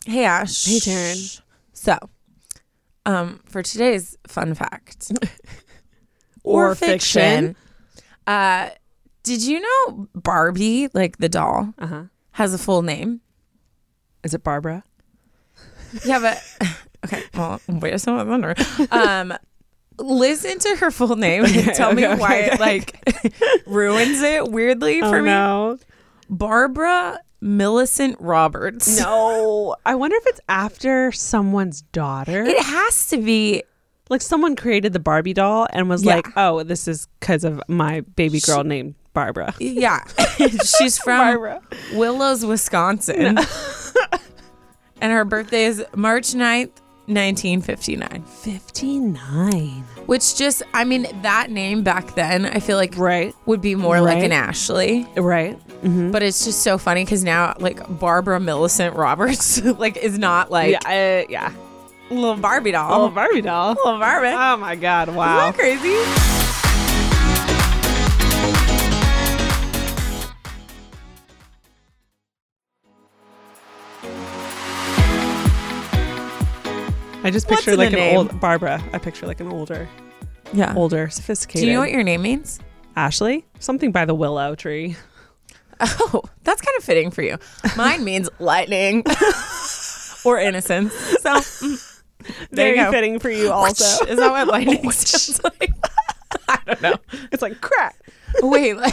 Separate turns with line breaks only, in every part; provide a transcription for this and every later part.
Hey, Ash.
Hey, Taryn.
So, for today's fun fact
Or fiction.
Did you know Barbie, like the doll, has a full name?
Is it Barbara?
Yeah, but okay. Well, wait a second. Listen to her full name and tell me why it like ruins it weirdly for me.
No.
Barbara Millicent Roberts.
No. I wonder if it's after someone's daughter.
It has to be.
Like someone created the Barbie doll and was like, oh, this is because of my baby girl named Barbara.
Yeah. She's from
Barbara.
Willows, Wisconsin.
No.
And her birthday is March 9th, 1959.
59.
Which just, I mean, that name back then, I feel like
Right.
would be more like an Ashley.
Right. Mm-hmm.
But it's just so funny because now, like, Barbara Millicent Roberts, like, is not like
Yeah.
little Barbie doll.
Oh, Barbie doll.
Little Barbie.
Oh, my God. Wow.
Isn't that crazy?
I just
What's
picture
in
like
the
an
name?
old Barbara. I picture like an older, sophisticated.
Do you know what your name means?
Ashley? Something by the willow tree.
Oh, that's kind of fitting for you. Mine means lightning or innocence. So there you
Very
go.
fitting for you also.
Is that what lightning sounds like? I don't know.
It's like crack.
Wait, like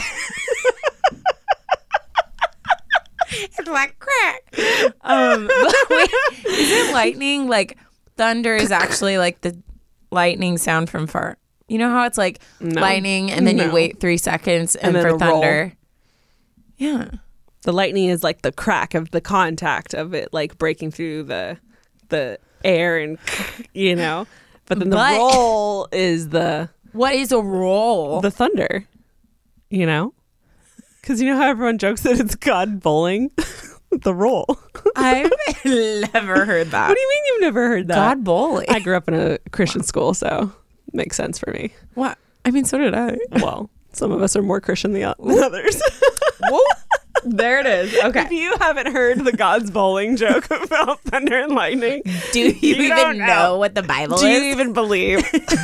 it's like crack. But wait, isn't lightning like thunder is actually like the lightning sound from far? You know how it's like lightning and then you wait 3 seconds and
then
for
it'll
thunder.
roll.
Yeah.
The lightning is like the crack of the contact of it like breaking through the air and you know. But then the roll is
What is a roll?
the thunder. You know? Because you know how everyone jokes that it's God bowling? The roll.
I've never heard that.
What do you mean you've never heard that?
God bowling.
I grew up in a Christian school, so it makes sense for me.
What? I mean, so did I.
Well, some of us are more Christian than others.
Whoa. There it is. Okay.
If you haven't heard the God's bowling joke about thunder and lightning,
Do you even
don't
know what the Bible
do
is?
you even believe?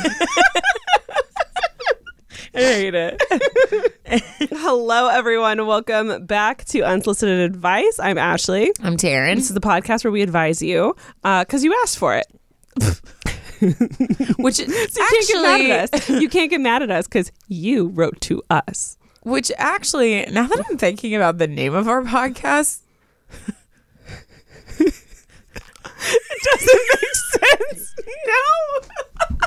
I hate it. Hello, everyone. Welcome back to Unsolicited Advice. I'm Ashley.
I'm Taryn.
This is the podcast where we advise you because you asked for it.
Which
So you can't get mad at us. You can't get mad at us because you wrote to us.
Which actually, now that I'm thinking about the name of our podcast,
It doesn't make sense. No.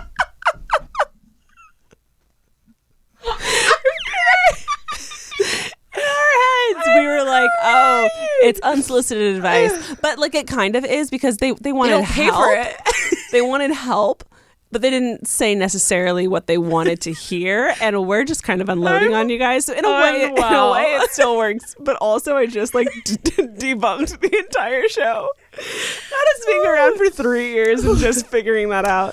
In our heads, we were like, "Oh, it's unsolicited advice," but like it kind of is because they wanted
don't pay
help.
for it.
They wanted help, but they didn't say necessarily what they wanted to hear, and we're just kind of unloading on you guys. So in a way, it still works. But also, I just like debunked the entire show. Not us being around for 3 years and just figuring that out.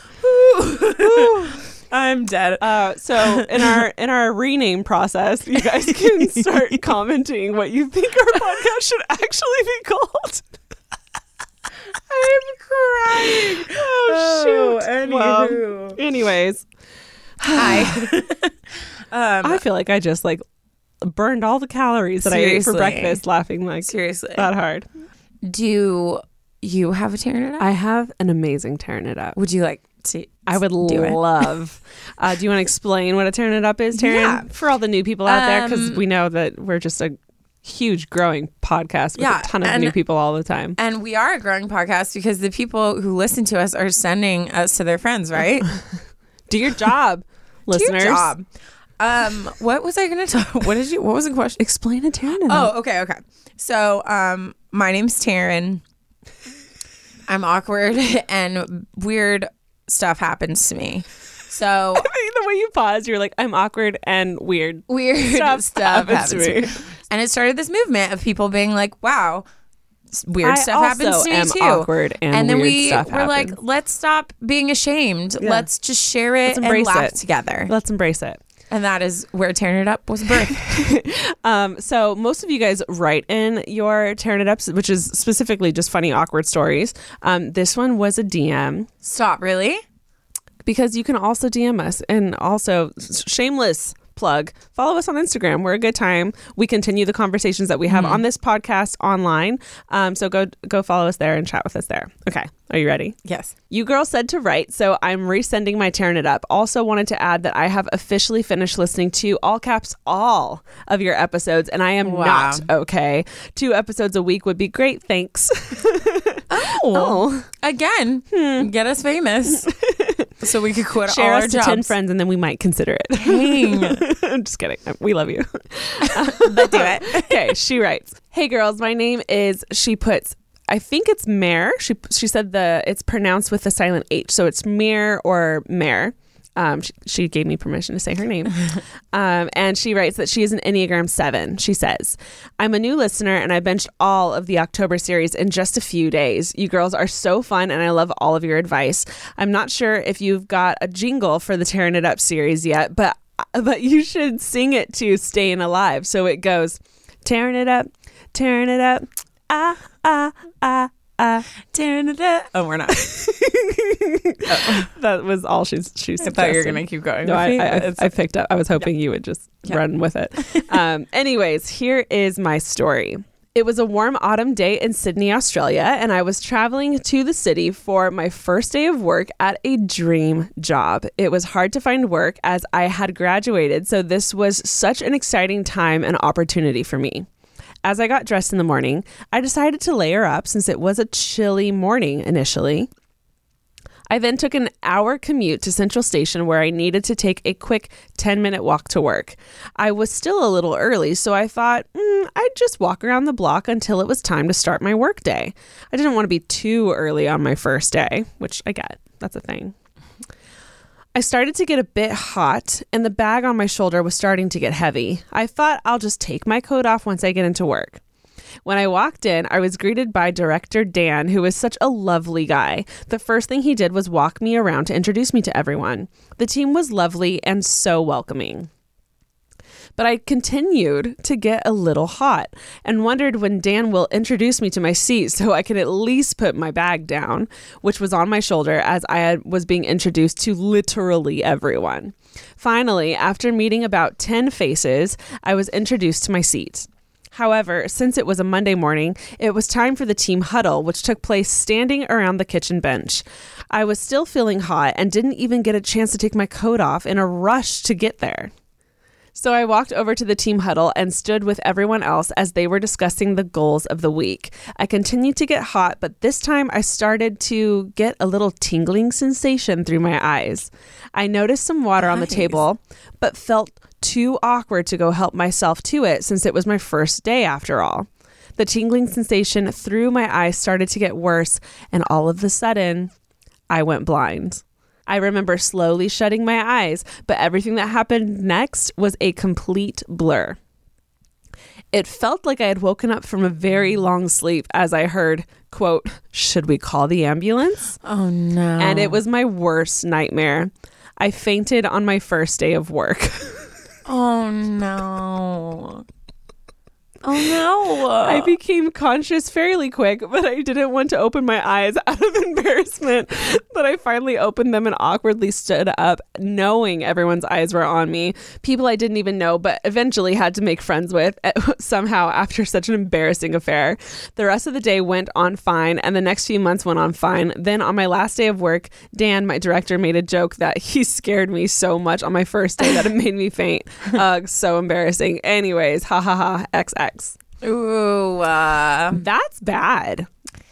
I'm dead.
So in our rename process, you guys can start commenting what you think our podcast should actually be called.
I'm crying.
Oh shoot.
Anywho.
Well, anyways,
Hi.
I feel like I just like burned all the calories that I ate for
Seriously.
breakfast laughing like
Seriously.
that hard.
Do you have a Taryn It Up?
I have an amazing Tearing It Up.
Would you like to?
I would
do it?
love. Do you want to explain what a Tearing It Up is, Taryn?
Yeah.
For all the new people out there, because we know that we're just a huge growing podcast with a ton of new people all the time.
And we are a growing podcast because the people who listen to us are sending us to their friends, right?
Do your job, listeners.
Do your job. What was I going to talk? What was the question?
Explain a Tearing It Up.
Oh, okay. So, my name's Taryn. I'm awkward and weird stuff happens to me. So
The way you pause, you're like, I'm awkward and weird.
weird stuff happens to me. And it started this movement of people being like, wow, weird stuff happens to me
am
too.
awkward and
then
weird stuff
we're like,
happens.
let's stop being ashamed.
Yeah.
Let's just share it and
embrace
laugh
it.
together.
Let's embrace it.
And that is where Tearing It Up was birthed.
So most of you guys write in your Tearing It Ups, which is specifically just funny, awkward stories. This one was a DM.
Stop, really?
Because you can also DM us. And also, shameless plug, follow us on Instagram. We're a good time. We continue the conversations that we have on this podcast online. So go follow us there and chat with us there. Okay. Are you ready?
Yes.
You girls said to write, so I'm resending my Tearing It Up. Also wanted to add that I have officially finished listening to, all caps, all of your episodes, and I am not okay. 2 episodes a week would be great. Thanks.
Again, get us famous. So we could quit
Share
all
us
our
to
jobs.
10 friends and then we might consider it.
Dang.
I'm just kidding. We love you.
But do it.
Okay, she writes, "Hey girls, my name is," she puts, I think it's Mare. She said it's pronounced with the silent H, so it's Mare or Mare. She gave me permission to say her name. And she writes that she is an Enneagram 7. She says, "I'm a new listener and I binged all of the October series in just a few days. You girls are so fun and I love all of your advice. I'm not sure if you've got a jingle for the Tearing It Up series yet, but you should sing it to Staying Alive." So it goes, tearing it up, ah, ah, ah.
Tearing it up. Oh, we're not.
That was all she's
I thought you were going to keep going.
No, I picked up. I was hoping you would just run with it. Anyways, here is my story. It was a warm autumn day in Sydney, Australia, and I was traveling to the city for my first day of work at a dream job. It was hard to find work as I had graduated, so this was such an exciting time and opportunity for me. As I got dressed in the morning, I decided to layer up since it was a chilly morning initially. I then took an hour commute to Central Station where I needed to take a quick 10-minute walk to work. I was still a little early, so I thought I'd just walk around the block until it was time to start my work day. I didn't want to be too early on my first day, which I get. That's a thing. I started to get a bit hot, and the bag on my shoulder was starting to get heavy. I thought I'll just take my coat off once I get into work. When I walked in, I was greeted by Director Dan, who is such a lovely guy. The first thing he did was walk me around to introduce me to everyone. The team was lovely and so welcoming. But I continued to get a little hot and wondered when Dan will introduce me to my seat so I could at least put my bag down, which was on my shoulder as I was being introduced to literally everyone. Finally, after meeting about 10 faces, I was introduced to my seat. However, since it was a Monday morning, it was time for the team huddle, which took place standing around the kitchen bench. I was still feeling hot and didn't even get a chance to take my coat off in a rush to get there. So I walked over to the team huddle and stood with everyone else as they were discussing the goals of the week. I continued to get hot, but this time I started to get a little tingling sensation through my eyes. I noticed some water on the table, but felt too awkward to go help myself to it since it was my first day after all. The tingling sensation through my eyes started to get worse, and all of a sudden, I went blind. I remember slowly shutting my eyes, but everything that happened next was a complete blur. It felt like I had woken up from a very long sleep as I heard, quote, "Should we call the ambulance?"
Oh, no.
And it was my worst nightmare. I fainted on my first day of work.
Oh, no. Oh, no.
I became conscious fairly quick, but I didn't want to open my eyes out of embarrassment. But I finally opened them and awkwardly stood up, knowing everyone's eyes were on me. People I didn't even know, but eventually had to make friends with somehow after such an embarrassing affair. The rest of the day went on fine, and the next few months went on fine. Then on my last day of work, Dan, my director, made a joke that he scared me so much on my first day that it made me faint. So embarrassing. Anyways, ha ha ha, XX.
Ooh,
that's bad.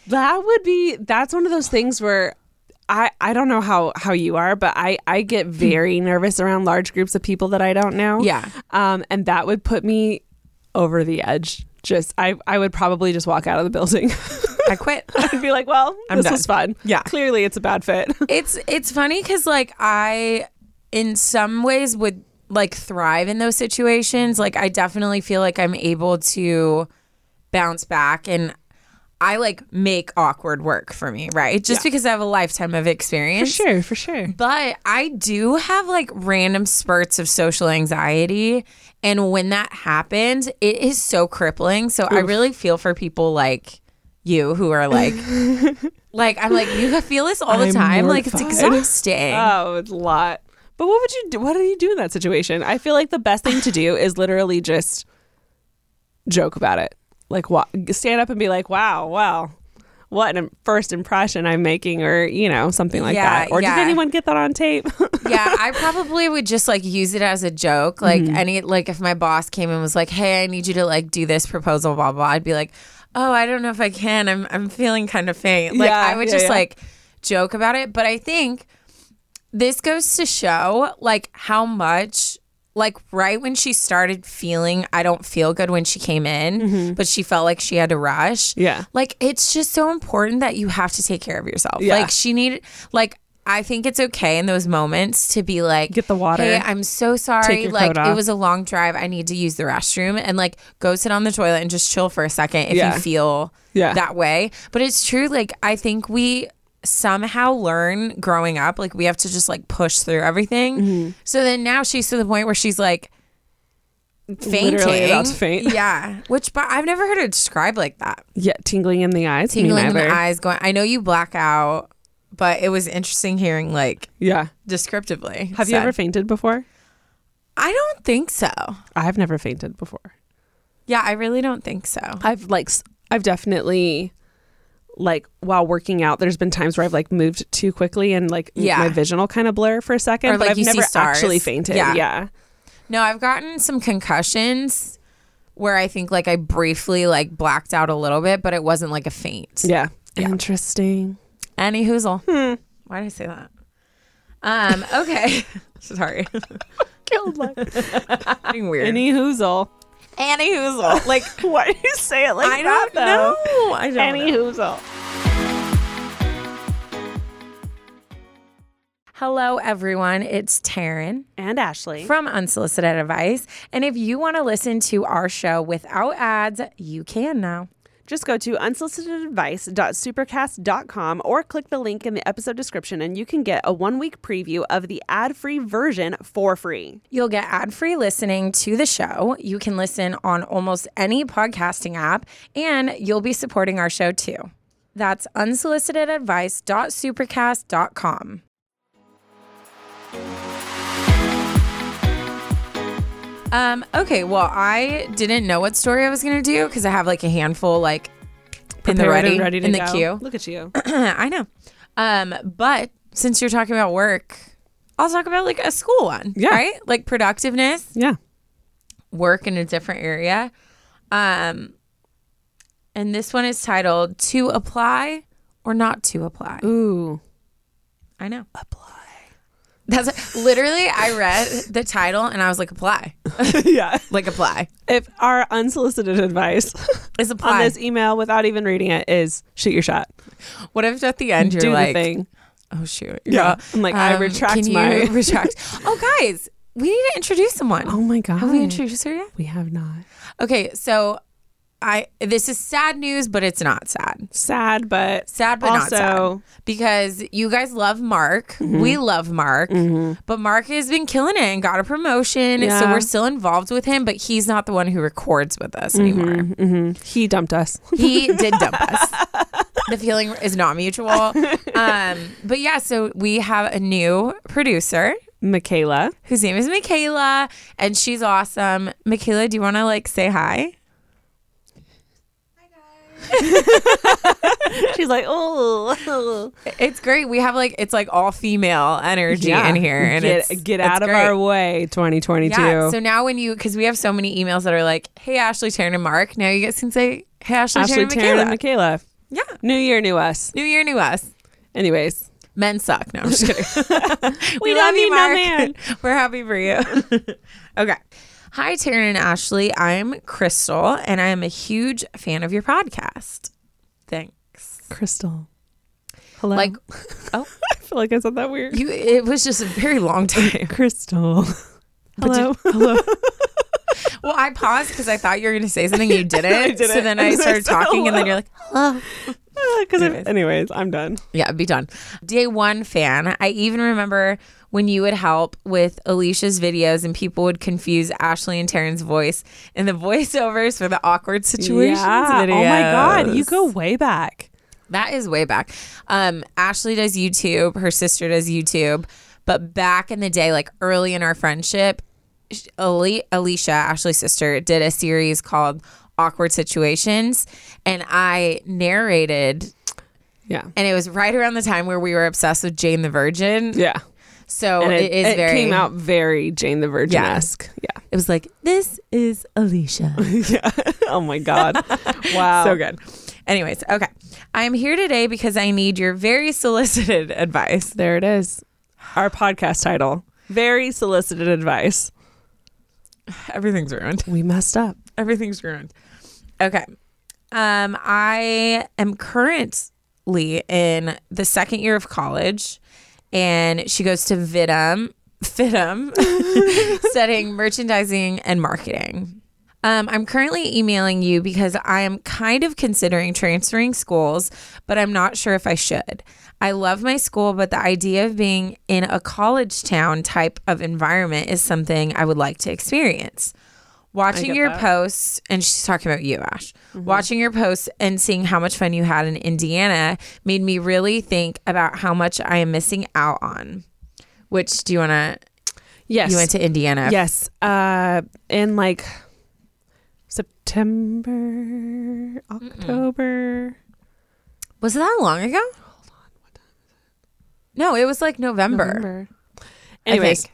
That's one of those things where I don't know how you are, but I get very nervous around large groups of people that I don't know.
Yeah.
And that would put me over the edge. I would probably just walk out of the building.
I quit.
I'd be like, well, this was fun.
Yeah.
Clearly it's a bad fit.
It's funny because like I, in some ways would like thrive in those situations. Like I definitely feel like I'm able to bounce back, and I like make awkward work for me, right? Just because I have a lifetime of experience.
For sure.
But I do have like random spurts of social anxiety. And when that happens, it is so crippling. So I really feel for people like you who are like, I'm like, you feel this all the time. Like, it's exhausting.
Oh, it's a lot. But what would you do? What do you do in that situation? I feel like the best thing to do is literally just joke about it. Like, stand up and be like, wow, what an first impression I'm making, or, you know, something like that. Or did anyone get that on tape?
Yeah, I probably would just like use it as a joke. Like if my boss came and was like, hey, I need you to like do this proposal, blah, blah, I'd be like, oh, I don't know if I can. I'm feeling kind of faint. Like I would just like joke about it. But I think this goes to show like how much, like right when she started feeling I don't feel good when she came in, but she felt like she had to rush.
Yeah.
Like it's just so important that you have to take care of yourself.
Yeah.
Like she needed, like I think it's okay in those moments to be like,
get the water.
Hey, I'm so sorry.
Take your
like
coat off.
It was a long drive. I need to use the restroom, and like go sit on the toilet and just chill for a second if you feel that way. But it's true. Like I think we somehow learn growing up, like we have to just like push through everything. So then now she's to the point where she's like fainting.
Literally about to faint.
Yeah. But I've never heard it described like that.
Yeah, tingling in the eyes.
Tingling in the eyes, going, I know you black out. But it was interesting hearing like descriptively.
Have you ever fainted before?
I don't think so.
I've never fainted before.
Yeah, I really don't think so.
I've definitely like while working out, there's been times where I've like moved too quickly and like my vision will kind of blur for a second.
Or,
but
like,
I've never actually fainted. Yeah.
No, I've gotten some concussions where I think like I briefly like blacked out a little bit, but it wasn't like a faint.
Yeah. Interesting.
Any hoozle. Why did I say that? Okay. Sorry.
Killed my
being weird.
Any hoozle.
Annie Hoozle. Like,
why do you say it like
I
that?
Don't know. I don't
Annie
know.
Hoozle.
Hello, everyone. It's Taryn
and Ashley
from Unsolicited Advice. And if you want to listen to our show without ads, you can now.
Just go to unsolicitedadvice.supercast.com or click the link in the episode description and you can get a 1-week preview of the ad-free version for free.
You'll get ad-free listening to the show. You can listen on almost any podcasting app, and you'll be supporting our show too. That's unsolicitedadvice.supercast.com. Okay, well, I didn't know what story I was going to do because I have like a handful like in the ready
to
in the
go.
queue.
Look at you.
I know. But since you're talking about work, I'll talk about like a school one, right? Like productiveness.
Yeah.
Work in a different area. And this one is titled To Apply or Not to Apply.
Ooh.
I know.
Apply.
That's literally, I read the title and I was like, apply.
Yeah.
Like apply.
If our unsolicited advice
is apply
on this email without even reading it is shoot your shot.
What if at the end you're
do
like,
the thing.
Oh shoot.
Yeah. I'm like, I retract my
retract. Oh guys, we need to introduce someone.
Oh my God.
Have we introduced her yet?
We have not.
Okay, so this is sad news, but it's not sad.
Sad, but
also, not sad. Because you guys love Mark. Mm-hmm. We love Mark. Mm-hmm. But Mark has been killing it and got a promotion. Yeah. So we're still involved with him, but he's not the one who records with us anymore.
Mm-hmm. He dumped us.
He did dump us. The feeling is not mutual. But yeah, so we have a new producer.
Michaela.
Whose name is Michaela. And she's awesome. Michaela, do you want to like say hi?
She's like, oh,
it's great. We have like, it's like all female energy in here, and
get out of our way, 2022.
Yeah. So now because we have so many emails that are like, hey Ashley, Taryn, and Mark. Now you guys can say, hey Ashley, Taryn, and Michaela.
Yeah. New year, new us.
New year, new us.
Anyways,
men suck. No, I'm just kidding.
we love you, Mark. No man.
We're happy for you. Okay. Hi, Taryn and Ashley. I'm Crystal, and I am a huge fan of your podcast. Thanks.
Crystal. Hello.
Like,
oh, I feel like I said that weird.
It was just a very long time.
Crystal. Hello.
Hello. Well, I paused because I thought you were going to say something. You didn't. So then I started talking, and then you're like, hello.
Anyways, I'm done.
Yeah, be done. Day one fan. I even remember when you would help with Alicia's videos and people would confuse Ashley and Taryn's voice in the voiceovers for the awkward situations videos.
Oh my God. You go way back.
That is way back. Ashley does YouTube. Her sister does YouTube. But back in the day, like early in our friendship, Alicia, Ashley's sister, did a series called Awkward Situations, and I narrated.
Yeah.
And it was right around the time where we were obsessed with Jane the Virgin.
Yeah.
So
and
it
came out very Jane the Virgin-esque. Yeah.
It was like, this is Alicia.
Yeah. Oh my God. Wow.
So good. Anyways, okay. I am here today because I need your very solicited advice.
There it is. Our podcast title. Very solicited advice.
Everything's ruined.
We messed up.
Everything's ruined. Okay. I am currently in the second year of college, and she goes to FITM, studying merchandising and marketing. I'm currently emailing you because I am kind of considering transferring schools, but I'm not sure if I should. I love my school, but the idea of being in a college town type of environment is something I would like to experience. Watching your posts, and she's talking about you, Ash. Mm-hmm. Watching your posts and seeing how much fun you had in Indiana made me really think about how much I am missing out on. Which, do you want to?
Yes.
You went to Indiana.
Yes. In like September, October.
Was it that long ago?
Hold on. What time is it?
No, it was like November.
Anyways.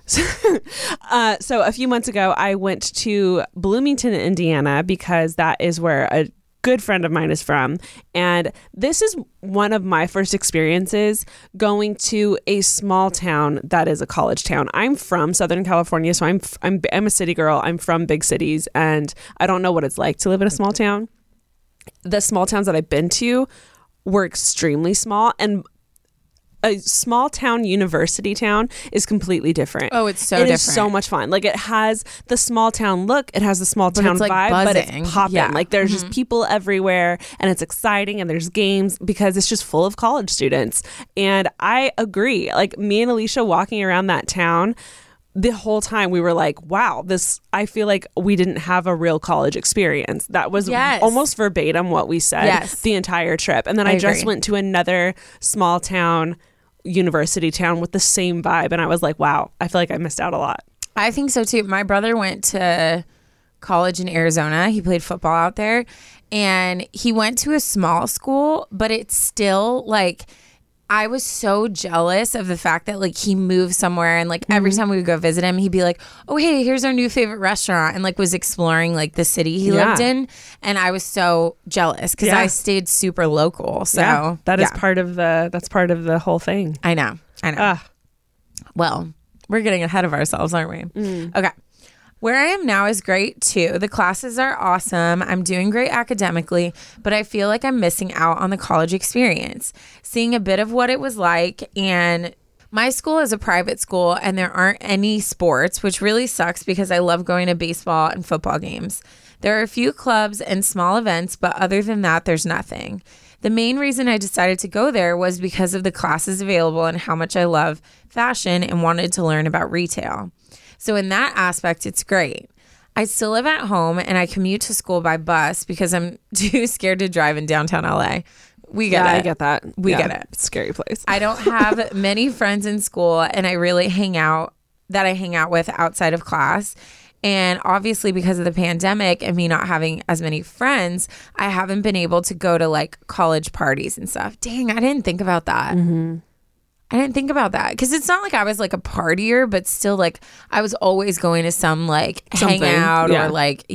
So a few months ago, I went to Bloomington, Indiana, because that is where a good friend of mine is from. And this is one of my first experiences going to a small town that is a college town. I'm from Southern California, so I'm a city girl. I'm from big cities, and I don't know what it's like to live in a small town. The small towns that I've been to were extremely small, and a small town university town is completely different.
Oh, it's so different.
It is so much fun. Like, it has the small town look, it has the small town
like
vibe,
buzzing.
but it's popping.
Yeah.
Like, there's just people everywhere, and it's exciting, and there's games because it's just full of college students. And I agree. Like, me and Alicia walking around that town, the whole time we were like, wow, I feel like we didn't have a real college experience. That was almost verbatim what we said the entire trip. And then I just went to another small town university town with the same vibe, and I was like, wow, I feel like I missed out a lot.
I think so too. My brother went to college in Arizona. He played football out there, and he went to a small school, but it's still like, I was so jealous of the fact that like he moved somewhere, and like every time we would go visit him, he'd be like, oh, hey, here's our new favorite restaurant, and like was exploring like the city he lived in. And I was so jealous because I stayed super local. So
that is part of the whole thing.
I know. Well, we're getting ahead of ourselves, aren't we? Okay. Where I am now is great too. The classes are awesome. I'm doing great academically, but I feel like I'm missing out on the college experience, seeing a bit of what it was like. And my school is a private school, and there aren't any sports, which really sucks because I love going to baseball and football games. There are a few clubs and small events, but other than that, there's nothing. The main reason I decided to go there was because of the classes available and how much I love fashion and wanted to learn about retail. So in that aspect, it's great. I still live at home, and I commute to school by bus because I'm too scared to drive in downtown LA. We get it.
I get that.
We get it.
It's a scary place.
I don't have many friends in school, and I really hang out with outside of class. And obviously, because of the pandemic and me not having as many friends, I haven't been able to go to like college parties and stuff. Dang, I didn't think about that. I didn't think about that because it's not like I was like a partier, but still like I was always going to some like hangout or like,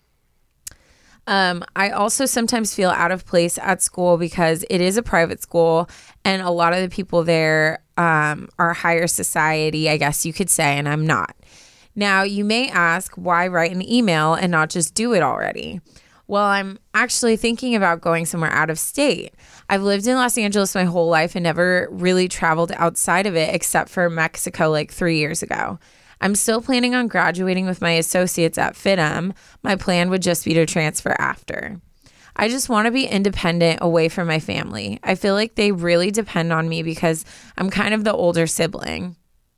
I also sometimes feel out of place at school because it is a private school, and a lot of the people there are higher society, I guess you could say, and I'm not. Now, you may ask, why write an email and not just do it already? Well, I'm actually thinking about going somewhere out of state. I've lived in Los Angeles my whole life and never really traveled outside of it except for Mexico like 3 years ago. I'm still planning on graduating with my associates at FITM. My plan would just be to transfer after. I just want to be independent away from my family. I feel like they really depend on me because I'm kind of the older sibling.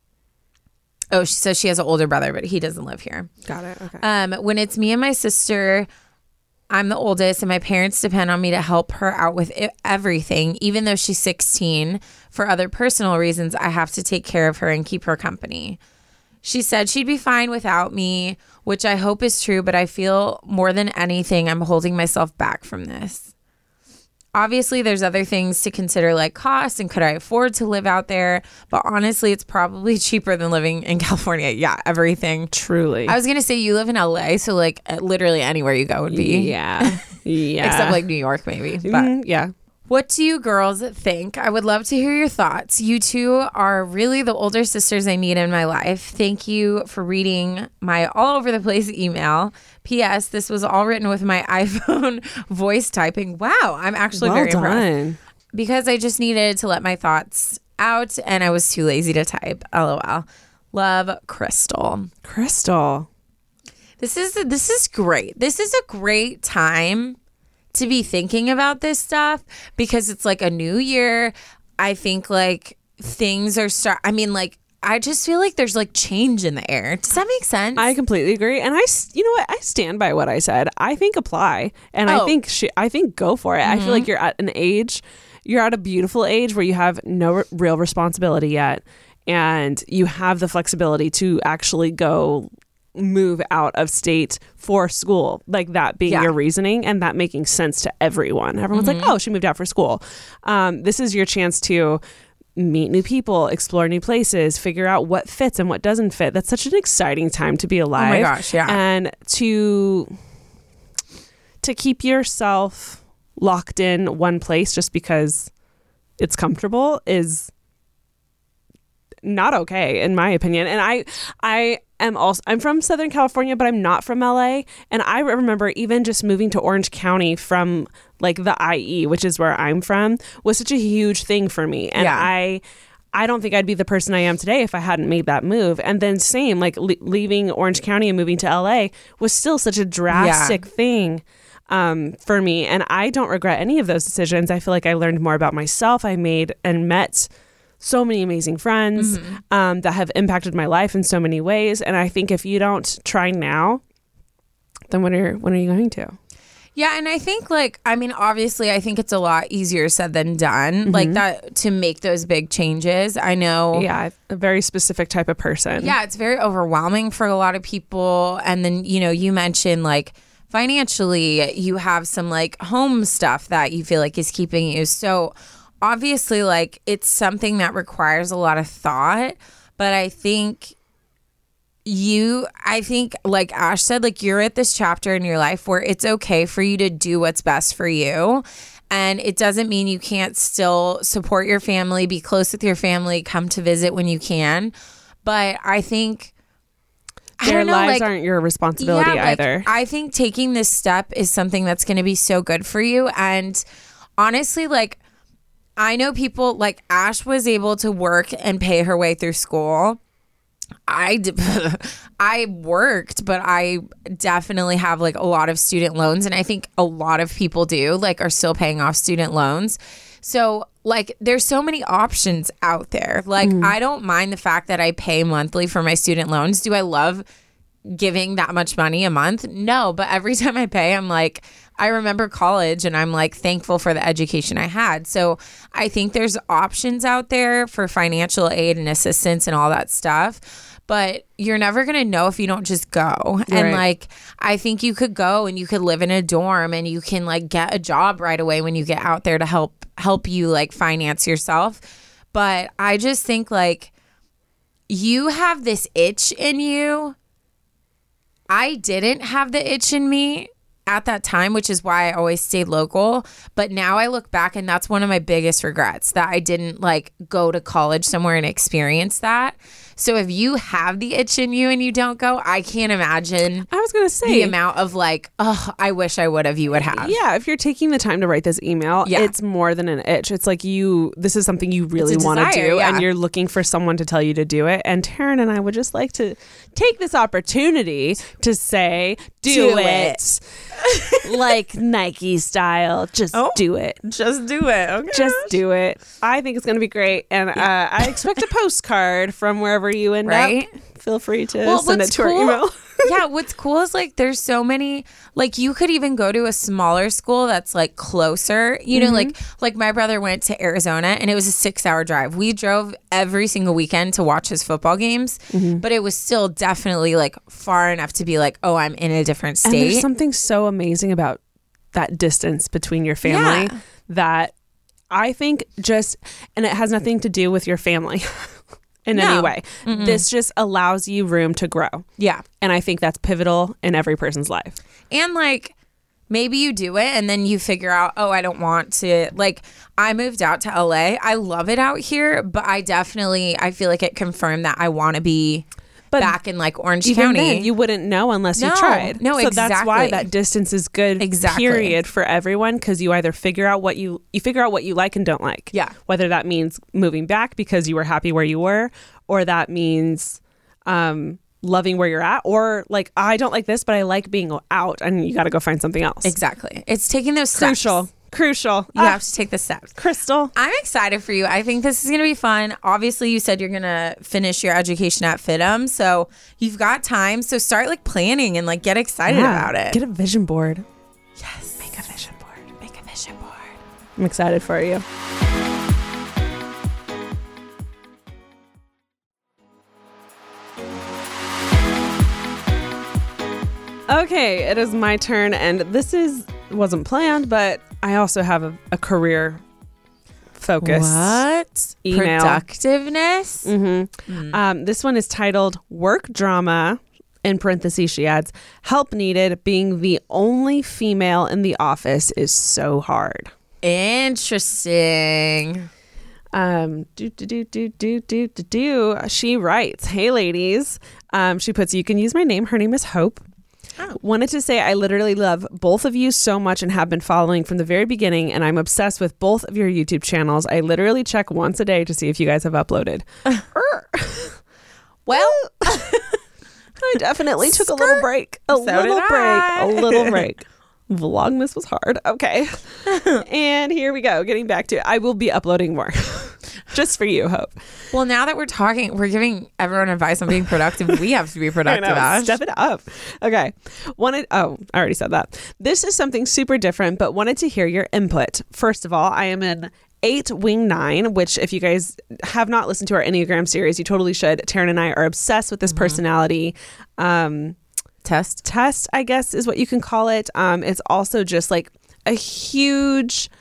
Oh, so she has an older brother, but he doesn't live here.
Got it. Okay.
When it's me and my sister, I'm the oldest, and my parents depend on me to help her out with everything. Even though she's 16, for other personal reasons, I have to take care of her and keep her company. She said she'd be fine without me, which I hope is true, but I feel more than anything I'm holding myself back from this. Obviously, there's other things to consider like cost and could I afford to live out there? But honestly, it's probably cheaper than living in California. Yeah, everything.
Truly.
I was going to say you live in LA, so like literally anywhere you go would be.
Yeah. Yeah.
Except like New York maybe. But
yeah.
what do you girls think? I would love to hear your thoughts. You two are really the older sisters I need in my life. Thank you for reading my all over the place email. P.S. This was all written with my iPhone voice typing. Wow, I'm actually very impressed. Because I just needed to let my thoughts out and I was too lazy to type. LOL. Love, Crystal.
Crystal.
This is great. This is a great time to be thinking about this stuff because it's like a new year. I think like things are I just feel like there's like change in the air. Does that make sense?
I completely agree. And you know what? I stand by what I said. I think apply. And I think go for it. I feel like you're at a beautiful age where you have no real responsibility yet. And you have the flexibility to actually go move out of state for school, like that being your reasoning and that making sense to everyone. Everyone's like, oh, she moved out for school. This is your chance to meet new people, explore new places, figure out what fits and what doesn't fit. That's such an exciting time to be alive.
Oh my gosh, yeah.
And to keep yourself locked in one place just because it's comfortable is not okay, in my opinion. And I'm from Southern California, but I'm not from LA. And I remember even just moving to Orange County from like the IE, which is where I'm from, was such a huge thing for me. And I don't think I'd be the person I am today if I hadn't made that move. And then same, like leaving Orange County and moving to LA was still such a drastic thing for me. And I don't regret any of those decisions. I feel like I learned more about myself. I made and met so many amazing friends that have impacted my life in so many ways. And I think if you don't try now, then when are you going to?
Yeah, and I think obviously I think it's a lot easier said than done, like that, to make those big changes. I know.
Yeah, a very specific type of person.
Yeah, it's very overwhelming for a lot of people. And then, you mentioned like financially, you have some like home stuff that you feel like is keeping you. So obviously, like, it's something that requires a lot of thought, but I think like Ash said, like, you're at this chapter in your life where it's okay for you to do what's best for you. And it doesn't mean you can't still support your family, be close with your family, come to visit when you can. But I think
their lives aren't your responsibility either.
I think taking this step is something that's going to be so good for you. And honestly, like, I know people like Ash was able to work and pay her way through school. I worked, but I definitely have like a lot of student loans. And I think a lot of people are still paying off student loans. So like there's so many options out there. Like I don't mind the fact that I pay monthly for my student loans. Do I love giving that much money a month? No, but every time I pay, I'm like, I remember college and I'm like thankful for the education I had. So I think there's options out there for financial aid and assistance and all that stuff, but you're never going to know if you don't just go. Right. And like, I think you could go and you could live in a dorm and you can like get a job right away when you get out there to help you like finance yourself. But I just think like you have this itch in you. I didn't have the itch in me at that time, which is why I always stayed local. But now I look back and that's one of my biggest regrets, that I didn't like go to college somewhere and experience that. So if you have the itch in you and you don't go, I can't imagine
I was going to say
the amount of like, oh, I wish I would have, you would have.
Yeah, if you're taking the time to write this email, it's more than an itch. It's like this is something you really want to do, and you're looking for someone to tell you to do it. And Taryn and I would just like to take this opportunity to say, do it. Like Nike style. Just do it.
Just do it. Okay.
Just do it. I think it's going to be great. And I expect a postcard from wherever you end up. Feel free to send it to our email.
Yeah, what's cool is like there's so many, like you could even go to a smaller school that's like closer, you know, like my brother went to Arizona and it was a 6-hour drive. We drove every single weekend to watch his football games, but it was still definitely like far enough to be like, oh, I'm in a different state.
And there's something so amazing about that distance between your family that I think and it has nothing to do with your family. In any way. This just allows you room to grow.
Yeah.
And I think that's pivotal in every person's life.
And like, maybe you do it and then you figure out, oh, I don't want to. Like, I moved out to LA. I love it out here, but I feel like it confirmed that I want to be back in like Orange County.
Then, you wouldn't know unless you tried.
No,
so
exactly.
That's why that distance is good. Period for everyone, because you either figure out what you like and don't like.
Yeah.
Whether that means moving back because you were happy where you were, or that means loving where you're at, or like, I don't like this, but I like being out, and you got to go find something else.
Exactly. It's taking those steps.
Crucial.
You have to take the steps.
Crystal.
I'm excited for you. I think this is going to be fun. Obviously, you said you're going to finish your education at FIDM, so you've got time. So start like planning and like get excited about it.
Get a vision board.
Yes. Make a vision board. Make a vision board.
I'm excited for you. Okay, it is my turn, and this wasn't planned, but I also have a career focus.
What?
Email.
Productiveness?
This one is titled Work Drama. In parentheses, she adds, help needed. Being the only female in the office is so hard.
Interesting.
She writes, hey ladies. She puts, you can use my name. Her name is Hope. Wanted to say I literally love both of you so much and have been following from the very beginning, and I'm obsessed with both of your YouTube channels. I literally check once a day to see if you guys have uploaded.
Well,
I definitely took a little break. A little break. Vlogmas was hard. Okay. And here we go. Getting back to it. I will be uploading more. Just for you, Hope.
Well, now that we're talking, we're giving everyone advice on being productive. We have to be productive.
I know, step it up. Okay. I already said that. This is something super different, but wanted to hear your input. First of all, I am in 8 Wing 9, which if you guys have not listened to our Enneagram series, you totally should. Taryn and I are obsessed with this personality test, I guess is what you can call it. It's also just like a huge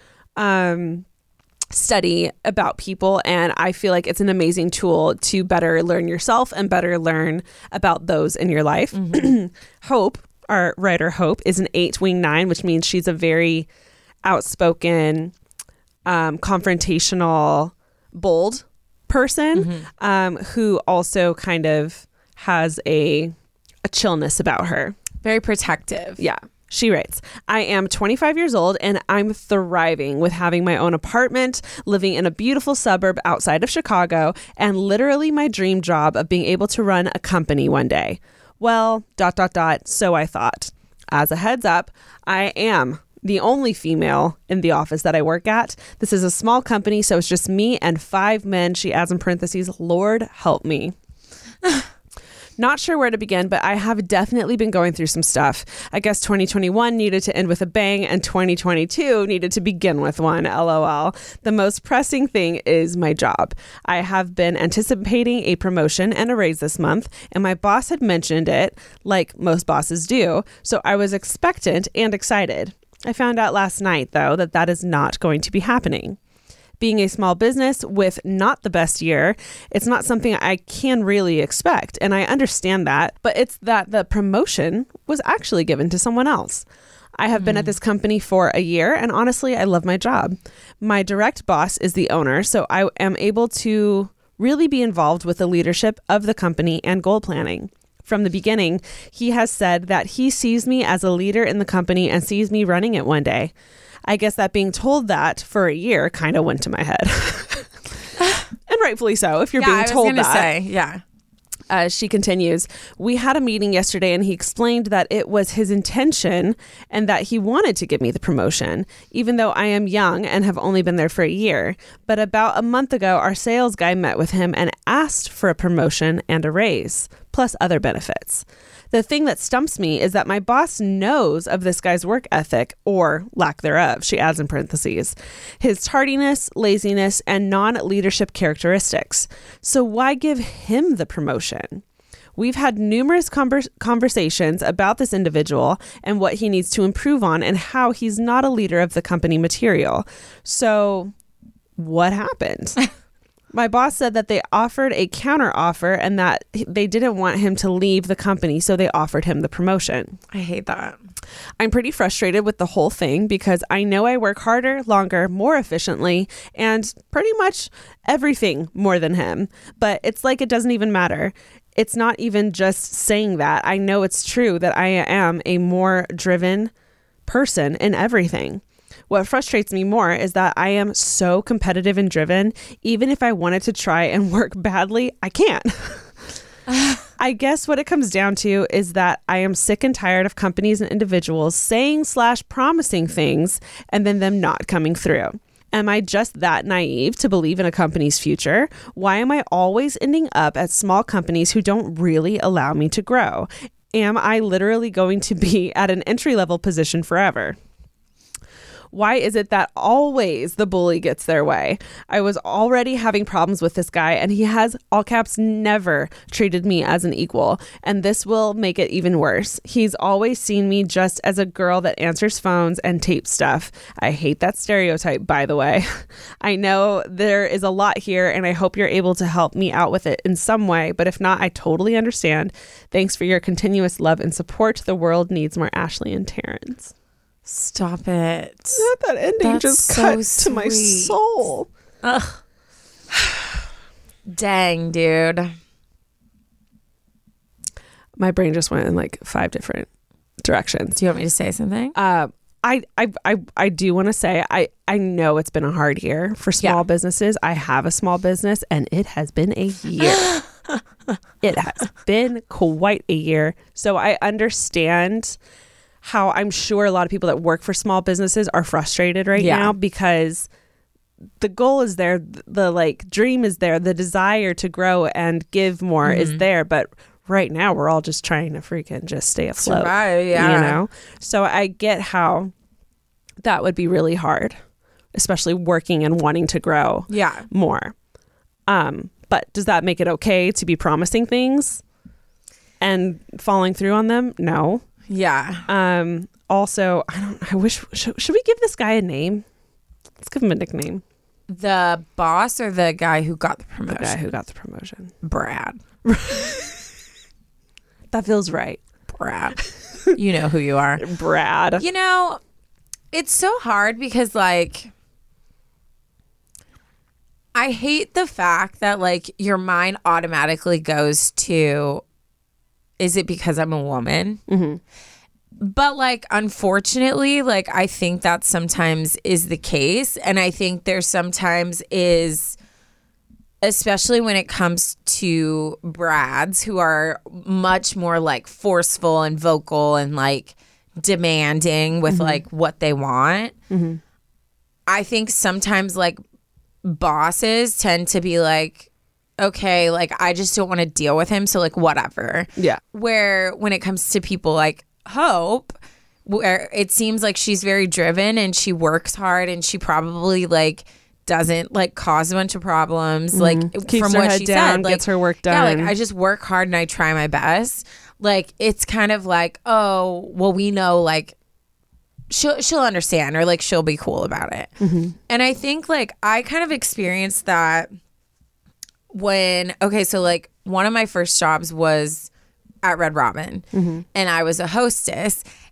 study about people, and I feel like it's an amazing tool to better learn yourself and better learn about those in your life. Hope, our writer Hope, is an 8 Wing 9, which means she's a very outspoken, confrontational, bold person, who also kind of has a chillness about her.
Very protective.
Yeah. She writes, I am 25 years old and I'm thriving with having my own apartment, living in a beautiful suburb outside of Chicago, and literally my dream job of being able to run a company one day. Well, ... so I thought. As a heads up, I am the only female in the office that I work at. This is a small company, so it's just me and 5 men. She adds in parentheses, Lord help me. Not sure where to begin, but I have definitely been going through some stuff. I guess 2021 needed to end with a bang and 2022 needed to begin with one, LOL. The most pressing thing is my job. I have been anticipating a promotion and a raise this month, and my boss had mentioned it, like most bosses do, so I was expectant and excited. I found out last night, though, that is not going to be happening. Being a small business with not the best year, it's not something I can really expect. And I understand that, but it's that the promotion was actually given to someone else. I have been at this company for a year, and honestly, I love my job. My direct boss is the owner, so I am able to really be involved with the leadership of the company and goal planning. From the beginning, he has said that he sees me as a leader in the company and sees me running it one day. I guess that being told that for a year kind of went to my head. And rightfully so, if you're being told that.
Yeah.
She continues, we had a meeting yesterday and he explained that it was his intention and that he wanted to give me the promotion, even though I am young and have only been there for a year. But about a month ago, our sales guy met with him and asked for a promotion and a raise, plus other benefits. The thing that stumps me is that my boss knows of this guy's work ethic, or lack thereof, she adds in parentheses, his tardiness, laziness, and non-leadership characteristics. So why give him the promotion? We've had numerous conversations about this individual and what he needs to improve on and how he's not a leader of the company material. So what happened? My boss said that they offered a counter offer and that they didn't want him to leave the company, so they offered him the promotion.
I hate that.
I'm pretty frustrated with the whole thing because I know I work harder, longer, more efficiently, and pretty much everything more than him. But it's like it doesn't even matter. It's not even just saying that. I know it's true that I am a more driven person in everything. What frustrates me more is that I am so competitive and driven. Even if I wanted to try and work badly, I can't. I guess what it comes down to is that I am sick and tired of companies and individuals saying/promising things and then them not coming through. Am I just that naive to believe in a company's future? Why am I always ending up at small companies who don't really allow me to grow? Am I literally going to be at an entry-level position forever? Why is it that always the bully gets their way? I was already having problems with this guy and he has, all caps, never treated me as an equal. And this will make it even worse. He's always seen me just as a girl that answers phones and tapes stuff. I hate that stereotype, by the way. I know there is a lot here and I hope you're able to help me out with it in some way. But if not, I totally understand. Thanks for your continuous love and support. The world needs more Ashley and Terrence.
Stop it.
That ending
That's
just
so
cut
sweet.
to my soul.
Ugh. Dang, dude.
My brain just went in like 5 different directions.
Do you want me to say something?
I do want to say I know it's been a hard year for small businesses. I have a small business and it has been a year. It has been quite a year. So I understand how I'm sure a lot of people that work for small businesses are frustrated right now because the goal is there, the like dream is there, the desire to grow and give more is there, but right now we're all just trying to freaking just stay afloat.
Survive,
you know? So I get how that would be really hard, especially working and wanting to grow more. But does that make it okay to be promising things and following through on them? No.
Yeah.
Also, should we give this guy a name? Let's give him a nickname.
The boss or the guy who got the promotion?
The guy who got the promotion.
Brad.
That feels right.
Brad. You know who you are.
Brad.
You know, it's so hard because like I hate the fact that like your mind automatically goes to, is it because I'm a woman? Mm-hmm. But like, unfortunately, like I think that sometimes is the case. And I think there sometimes is, especially when it comes to Brads who are much more like forceful and vocal and like demanding with like what they want. Mm-hmm. I think sometimes like bosses tend to be like, okay, like I just don't want to deal with him, so like whatever. Yeah. Where when it comes to people like Hope, where it seems like she's very driven and she works hard and she probably like doesn't like cause a bunch of problems. Like
keeps
from
her
what
head
she
down,
said, like,
gets her work done.
Yeah, like I just work hard and I try my best. Like it's kind of like, oh, well, we know like she'll understand or like she'll be cool about it. Mm-hmm. And I think like I kind of experienced that when, okay, so like one of my first jobs was at Red Robin and I was a hostess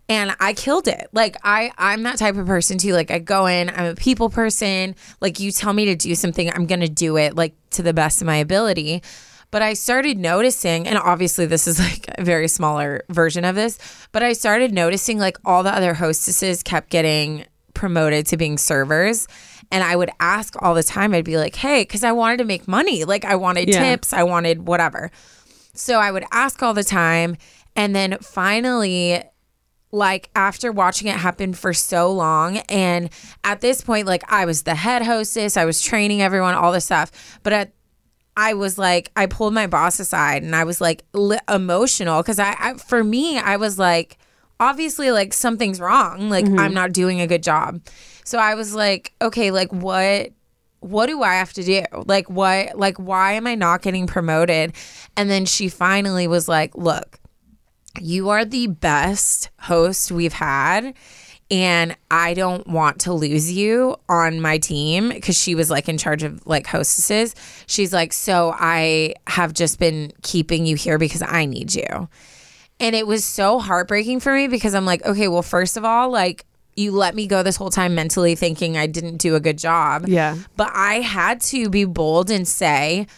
And I killed it. Like I'm that type of person too. Like I go in, I'm a people person. Like you tell me to do something, I'm going to do it like to the best of my ability. But I started noticing, and obviously this is like a very smaller version of this, but I started noticing like all the other hostesses kept getting promoted to being servers. And I would ask all the time, I'd be like, hey, because I wanted to make money. Like I wanted tips, I wanted whatever. So I would ask all the time. And then finally, like after watching it happen for so long, and at this point, like I was the head hostess, I was training everyone, all this stuff. But I was like, I pulled my boss aside and I was like emotional because for me, I was like, obviously like something's wrong. Like I'm not doing a good job. So I was like, okay, like what do I have to do? Like why am I not getting promoted? And then she finally was like, look, you are the best host we've had, and I don't want to lose you on my team, because she was like in charge of like hostesses. She's like, so I have just been keeping you here because I need you. And it was so heartbreaking for me because I'm like, okay, well, first of all, like you let me go this whole time mentally thinking I didn't do a good job.
Yeah.
But I had to be bold and say,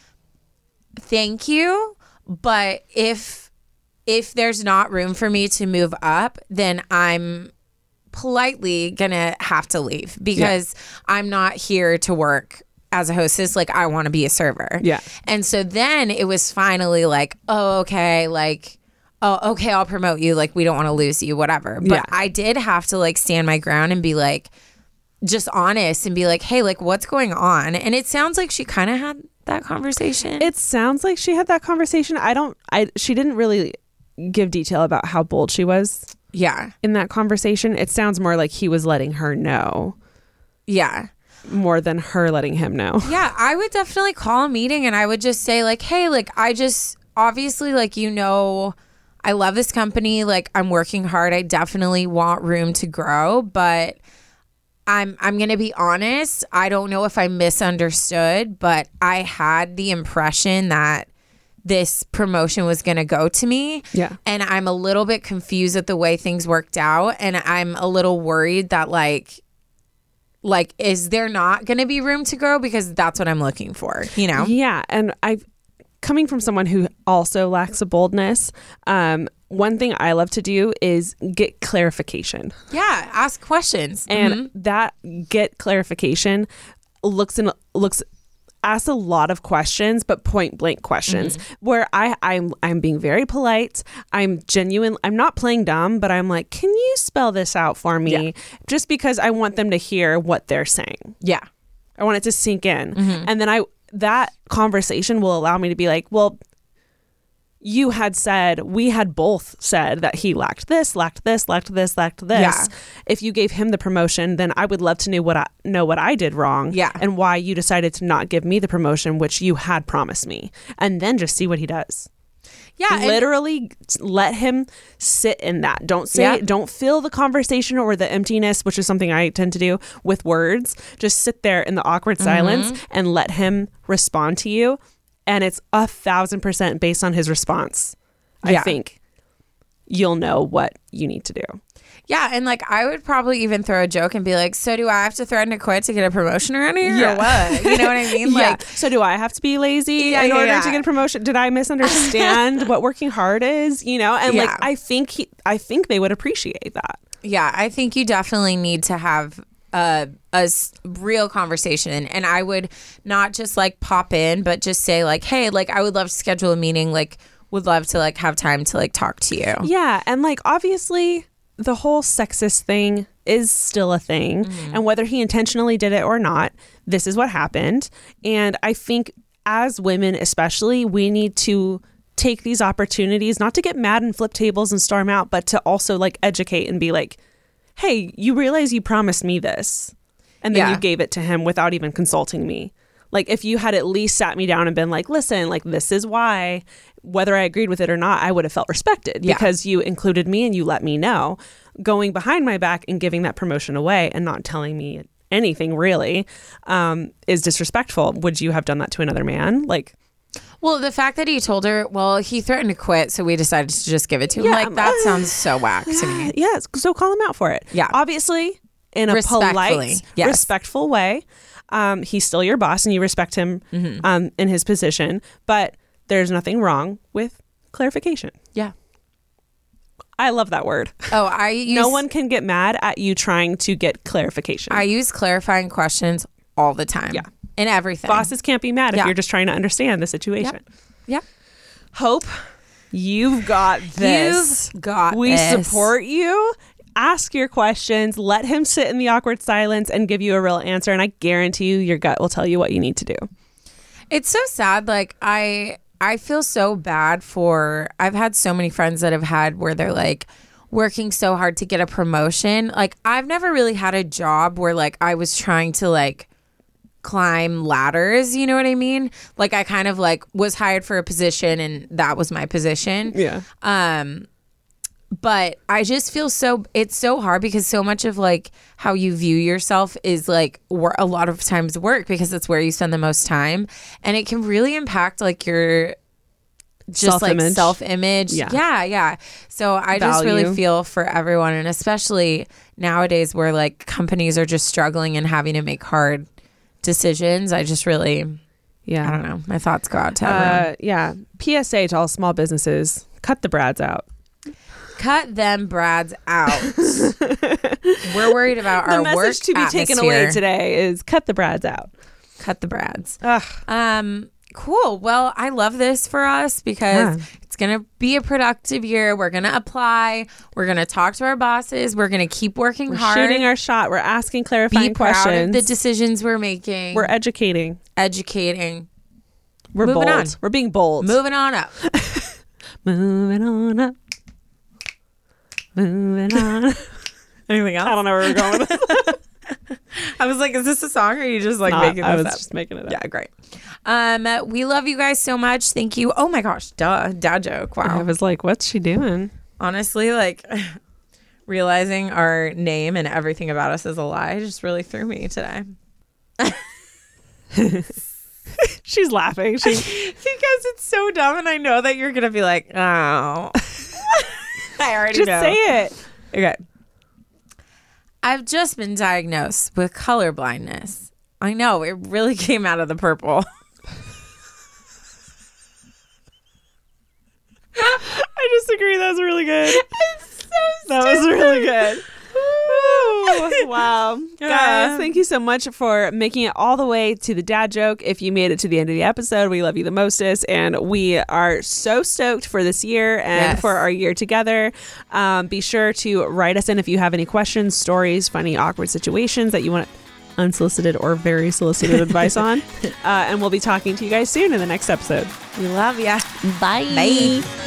thank you. But if there's not room for me to move up, then I'm politely gonna have to leave, because I'm not here to work as a hostess. Like I want to be a server.
Yeah.
And so then it was finally like, oh, okay, like, oh, okay, I'll promote you. Like we don't want to lose you, whatever. But I did have to like stand my ground and be like, just honest and be like, hey, like what's going on? And it sounds like she kind of had that conversation.
It sounds like she had that conversation. She didn't really give detail about how bold she was.
Yeah.
In that conversation, it sounds more like he was letting her know.
Yeah.
More than her letting him know.
Yeah, I would definitely call a meeting and I would just say like, hey, like I just obviously like, you know, I love this company. Like I'm working hard. I definitely want room to grow, but I'm going to be honest. I don't know if I misunderstood, but I had the impression that this promotion was going to go to me.
Yeah.
And I'm a little bit confused at the way things worked out. And I'm a little worried that like, is there not going to be room to grow? Because that's what I'm looking for, you know?
Yeah. And coming from someone who also lacks a boldness, one thing I love to do is get clarification.
Yeah. Ask questions.
And that get clarification asks a lot of questions, but point blank questions where I'm being very polite. I'm genuine. I'm not playing dumb, but I'm like, can you spell this out for me? Yeah. Just because I want them to hear what they're saying.
Yeah.
I want it to sink in. And then that conversation will allow me to be like, well, we had both said that he lacked this. Yeah. If you gave him the promotion, then I would love to know what I did wrong.
Yeah.
And why you decided to not give me the promotion, which you had promised me. And then just see what he does.
Yeah.
Literally let him sit in that. Don't fill the conversation or the emptiness, which is something I tend to do with words. Just sit there in the awkward silence and let him respond to you. And it's 1,000% based on his response. I think you'll know what you need to do.
Yeah. And like, I would probably even throw a joke and be like, so do I have to threaten to quit to get a promotion around here or what? You know what I mean? Like,
so do I have to be lazy in order to get a promotion? Did I misunderstand what working hard is? You know? And like, I think they would appreciate that. Yeah.
I think you definitely need to have a real conversation, and I would not just like pop in, but just say like, hey, like I would love to schedule a meeting, like would love to like have time to like talk to you.
Yeah. And like obviously the whole sexist thing is still a thing, and whether he intentionally did it or not, this is what happened. And I think as women especially, we need to take these opportunities not to get mad and flip tables and storm out, but to also like educate and be like, hey, you realize you promised me this, and then you gave it to him without even consulting me. Like if you had at least sat me down and been like, listen, like this is why, whether I agreed with it or not, I would have felt respected because you included me and you let me know. Going behind my back and giving that promotion away and not telling me anything really is disrespectful. Would you have done that to another man? Like,
Well, the fact that he told her, well, he threatened to quit, so we decided to just give it to him. Like, that sounds so whack to me.
Yeah, so call him out for it.
Yeah.
Obviously, in a polite, respectful way. He's still your boss and you respect him in his position, but there's nothing wrong with clarification.
Yeah.
I love that word.
Oh,
no one can get mad at you trying to get clarification.
I use clarifying questions all the time.
Yeah.
In everything.
Bosses can't be mad if you're just trying to understand the situation.
Yep.
Hope, you've got this.
You've got
we
this.
support you. Ask your questions. Let him sit in the awkward silence and give you a real answer. And I guarantee you, your gut will tell you what you need to do.
It's so sad. Like, I feel so bad I've had so many friends that have had where they're like working so hard to get a promotion. Like, I've never really had a job where like I was trying to like climb ladders, you know what I mean? Like, I kind of like was hired for a position and that was my position.
Yeah.
But I just feel it's so hard because so much of like how you view yourself is like a lot of times work because it's where you spend the most time, and it can really impact like your just like self-image. Yeah. So I just really feel for everyone, and especially nowadays where like companies are just struggling and having to make hard decisions. I just really, I don't know. My thoughts go out to everyone.
Yeah. PSA to all small businesses: cut the Brads out.
Cut them Brads out. We're worried about our work
The message to be taken away today is cut the Brads out.
Cut the Brads. Cool. Well, I love this for us because it's going to be a productive year. We're going to apply. We're going to talk to our bosses. We're going to keep working hard.
We're shooting our shot. We're asking clarifying questions.
Be proud of the decisions we're making.
We're educating.
We're
moving
bold.
On. We're being bold.
Moving on up.
Moving on up. Moving on.
Anything else?
I don't know where we're going with this.
I was like, is this a song or are you just like making this up?
I was just making it up.
Yeah, great. We love you guys so much. Thank you. Oh my gosh, dad joke. Wow.
I was like, what's she doing?
Honestly, like realizing our name and everything about us is a lie just really threw me today.
She's laughing.
Because it's so dumb and I know that you're going to be like, oh. I already know.
Just say it.
Okay. I've just been diagnosed with color blindness. I know, it really came out of the purple.
I disagree. That was really good.
It's so
that was really good. Ooh, wow. Guys, thank you so much for making it all the way to the dad joke. If you made it to the end of the episode, we love you the mostest. And we are so stoked for this year and for our year together. Be sure to write us in if you have any questions, stories, funny, awkward situations that you want unsolicited or very solicited advice on. And we'll be talking to you guys soon in the next episode.
We love ya.
Bye.
Bye.